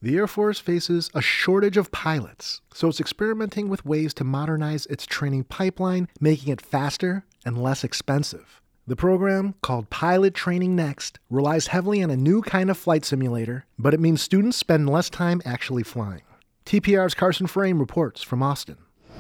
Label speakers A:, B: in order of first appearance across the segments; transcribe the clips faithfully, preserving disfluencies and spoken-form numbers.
A: The Air Force faces a shortage of pilots, so it's experimenting with ways to modernize its training pipeline, making it faster and less expensive. The program, called Pilot Training Next, relies heavily on a new kind of flight simulator, but it means students spend less time actually flying. T P R's Carson Frame reports from Austin.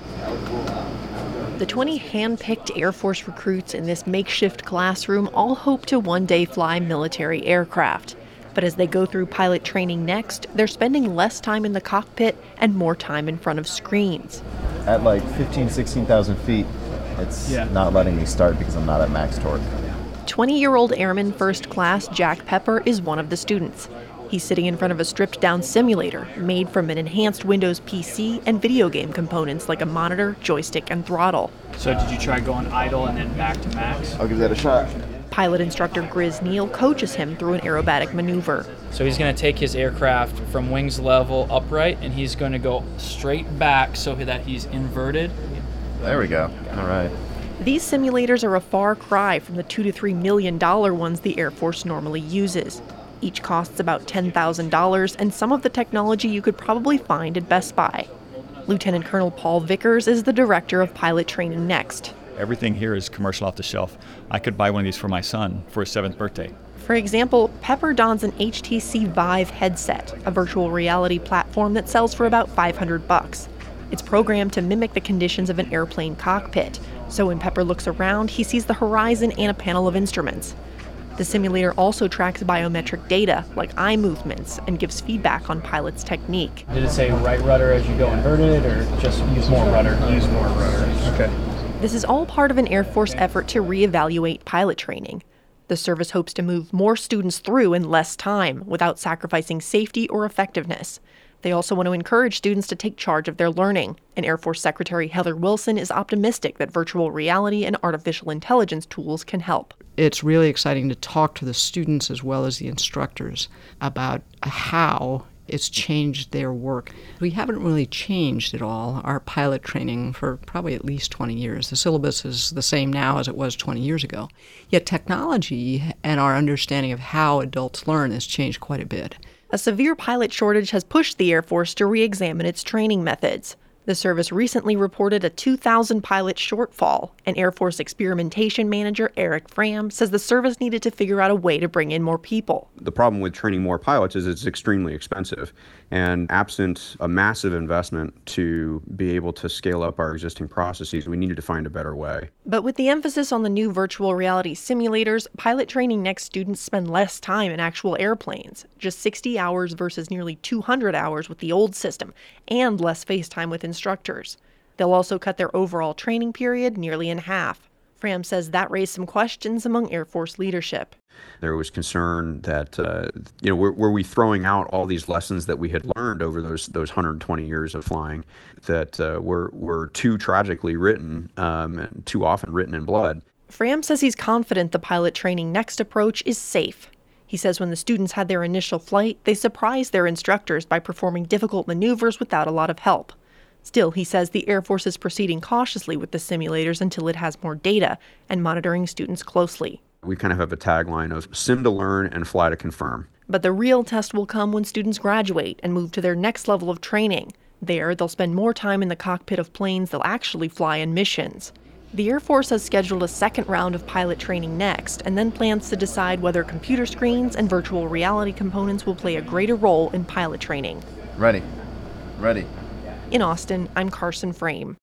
B: The twenty hand-picked Air Force recruits in this makeshift classroom all hope to one day fly military aircraft. But as they go through Pilot Training Next, they're spending less time in the cockpit and more time in front of screens.
C: At like fifteen, sixteen thousand feet, it's yeah. not letting me start because I'm not at max torque.
B: twenty-year-old Airman First Class Jack Pepper is one of the students. He's sitting in front of a stripped-down simulator made from an enhanced Windows P C and video game components like a monitor, joystick, and throttle.
D: So did you try going idle and then back to max?
C: I'll give that a shot.
B: Pilot instructor Grizz Neal coaches him through an aerobatic maneuver.
D: So he's going to take his aircraft from wings level upright, and he's going to go straight back so that he's inverted.
C: There we go. All right.
B: These simulators are a far cry from the two to three million dollar ones the Air Force normally uses. Each costs about ten thousand dollars, and some of the technology you could probably find at Best Buy. Lieutenant Colonel Paul Vickers is the director of Pilot Training Next.
E: Everything here is commercial off the shelf. I could buy one of these for my son for his seventh birthday.
B: For example, Pepper dons an H T C Vive headset, a virtual reality platform that sells for about five hundred bucks. It's programmed to mimic the conditions of an airplane cockpit. So when Pepper looks around, he sees the horizon and a panel of instruments. The simulator also tracks biometric data, like eye movements, and gives feedback on pilots' technique.
D: Did it say right rudder as you go inverted, or just use more rudder? Use more rudder. Okay.
B: This is all part of an Air Force effort to reevaluate pilot training. The service hopes to move more students through in less time without sacrificing safety or effectiveness. They also want to encourage students to take charge of their learning, and Air Force Secretary Heather Wilson is optimistic that virtual reality and artificial intelligence tools can help.
F: It's really exciting to talk to the students as well as the instructors about how it's changed their work. We haven't really changed at all our pilot training for probably at least twenty years. The syllabus is the same now as it was twenty years ago. Yet technology and our understanding of how adults learn has changed quite a bit.
B: A severe pilot shortage has pushed the Air Force to re-examine its training methods. The service recently reported a two thousand pilot shortfall, and Air Force experimentation manager Eric Fram says the service needed to figure out a way to bring in more people.
G: The problem with training more pilots is it's extremely expensive, and absent a massive investment to be able to scale up our existing processes, we needed to find a better way.
B: But with the emphasis on the new virtual reality simulators, Pilot Training Next students spend less time in actual airplanes, just sixty hours versus nearly two hundred hours with the old system, and less face time with instructors. They'll also cut their overall training period nearly in half. Fram says that raised some questions among Air Force leadership.
G: There was concern that, uh, you know, were, were we throwing out all these lessons that we had learned over those those one hundred twenty years of flying that uh, were, were too tragically written, um, and too often written in blood?
B: Fram says he's confident the Pilot Training Next approach is safe. He says when the students had their initial flight, they surprised their instructors by performing difficult maneuvers without a lot of help. Still, he says the Air Force is proceeding cautiously with the simulators until it has more data and monitoring students closely.
G: We kind of have a tagline of sim to learn and fly to confirm.
B: But the real test will come when students graduate and move to their next level of training. There, they'll spend more time in the cockpit of planes they'll actually fly in missions. The Air Force has scheduled a second round of pilot training next, and then plans to decide whether computer screens and virtual reality components will play a greater role in pilot training.
C: Ready. Ready.
B: In Austin, I'm Carson Frame.